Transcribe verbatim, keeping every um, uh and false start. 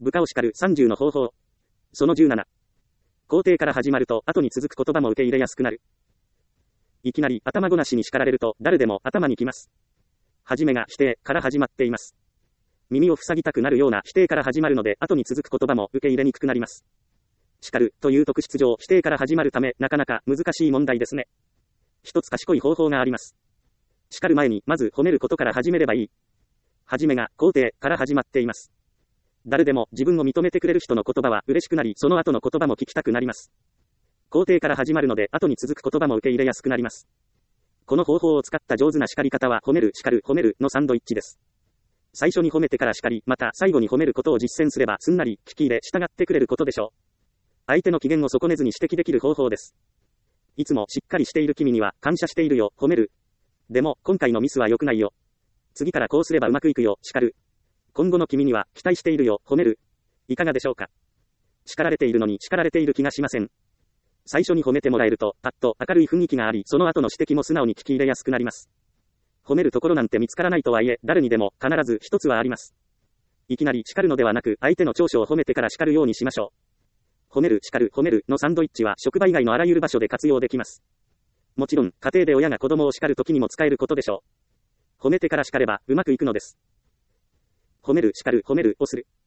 部下を叱るさんじゅうの方法。そのじゅうなな。肯定から始まると後に続く言葉も受け入れやすくなる。いきなり頭ごなしに叱られると誰でも頭にきます。はじめが否定から始まっています。耳を塞ぎたくなるような否定から始まるので後に続く言葉も受け入れにくくなります。叱るという特質上否定から始まるためなかなか難しい問題ですね。一つ賢い方法があります。叱る前にまず褒めることから始めればいい。はじめが肯定から始まっています。誰でも自分を認めてくれる人の言葉は嬉しくなり、その後の言葉も聞きたくなります。肯定から始まるので後に続く言葉も受け入れやすくなります。この方法を使った上手な叱り方は褒める、叱る、褒めるのサンドイッチです。最初に褒めてから叱り、また最後に褒めることを実践すればすんなり聞き入れ従ってくれることでしょう。相手の機嫌を損ねずに指摘できる方法です。いつもしっかりしている君には感謝しているよ、褒める。でも今回のミスは良くないよ。次からこうすればうまくいくよ、叱る。今後の君には期待しているよ、褒める。いかがでしょうか。叱られているのに叱られている気がしません。最初に褒めてもらえると、パッと明るい雰囲気があり、その後の指摘も素直に聞き入れやすくなります。褒めるところなんて見つからないとはいえ、誰にでも必ず一つはあります。いきなり叱るのではなく、相手の長所を褒めてから叱るようにしましょう。褒める、叱る、褒めるのサンドイッチは職場以外のあらゆる場所で活用できます。もちろん、家庭で親が子供を叱るときにも使えることでしょう。褒めてから叱ればうまくいくのです。褒める、叱る、褒めるをする。